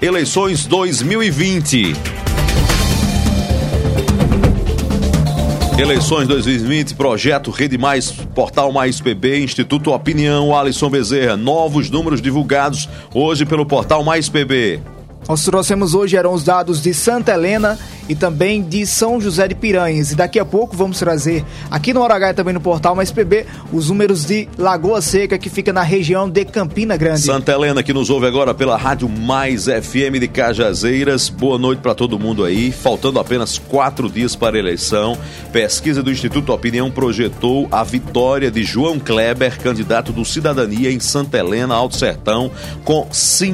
eleições 2020. Eleições 2020, Projeto Rede Mais, Portal Mais PB, Instituto Opinião, Alisson Bezerra. Novos números divulgados hoje pelo Portal Mais PB. Nós trouxemos hoje eram os dados de Santa Helena e também de São José de Piranhas. E daqui a pouco vamos trazer aqui no Hora H e também no Portal Mais PB os números de Lagoa Seca, que fica na região de Campina Grande. Santa Helena, que nos ouve agora pela Rádio Mais FM de Cajazeiras. Boa noite para todo mundo aí. Faltando apenas 4 dias para a eleição. Pesquisa do Instituto Opinião projetou a vitória de João Kleber, candidato do Cidadania em Santa Helena, Alto Sertão, com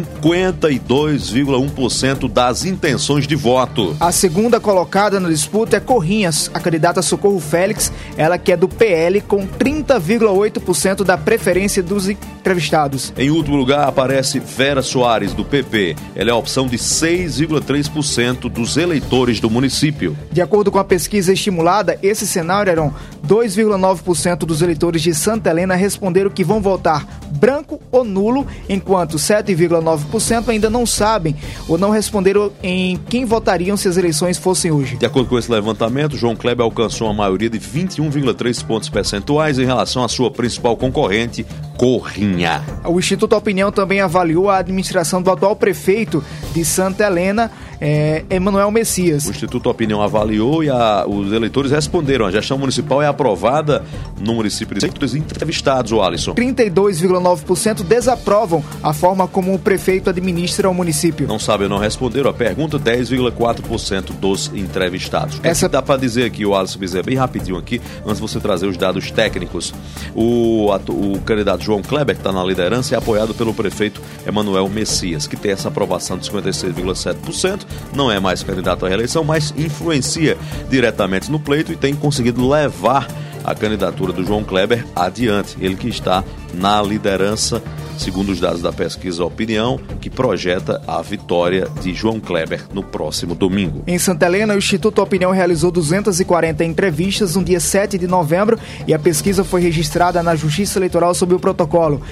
52,1% das intenções de voto. A segunda colocada na disputa é Corrinhas, a candidata Socorro Félix, ela que é do PL, com 30,8% da preferência dos entrevistados. Em último lugar aparece Vera Soares, do PP. Ela é a opção de 6,3% dos eleitores do município. De acordo com a pesquisa estimulada, esse cenário eram 2,9% dos eleitores de Santa Helena responderam que vão votar branco ou nulo, enquanto 7,9% ainda não sabem ou não responderam em quem votariam se as eleições fossem hoje. De acordo com esse levantamento, João Kleber alcançou uma maioria de 21,3 pontos percentuais em relação à sua principal concorrente, Corrinha. O Instituto Opinião também avaliou a administração do atual prefeito de Santa Helena, Emanuel Messias. O Instituto Opinião avaliou e os eleitores responderam. A gestão municipal é aprovada no município de Centros entrevistados, o Alisson. 32,9% desaprovam a forma como o prefeito administra o município. Não sabem ou não responderam a pergunta, 10,4% dos entrevistados. Essa dá para dizer aqui, o Alisson Bezerra, bem rapidinho aqui, antes de você trazer os dados técnicos. O candidato João Kleber, que está na liderança, é apoiado pelo prefeito Emanuel Messias, que tem essa aprovação de 56,7%. Não é mais candidato à reeleição, mas influencia diretamente no pleito e tem conseguido levar a candidatura do João Kleber adiante. Ele que está na liderança, segundo os dados da pesquisa Opinião, que projeta a vitória de João Kleber no próximo domingo. Em Santa Helena, o Instituto Opinião realizou 240 entrevistas no dia 7 de novembro e a pesquisa foi registrada na Justiça Eleitoral sob o protocolo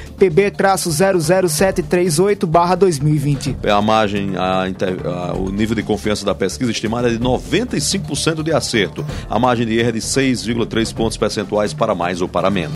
PB-00738/2020. A margem, o nível de confiança da pesquisa estimada é de 95% de acerto. A margem de erro é de 6,3 pontos percentuais para mais ou para menos.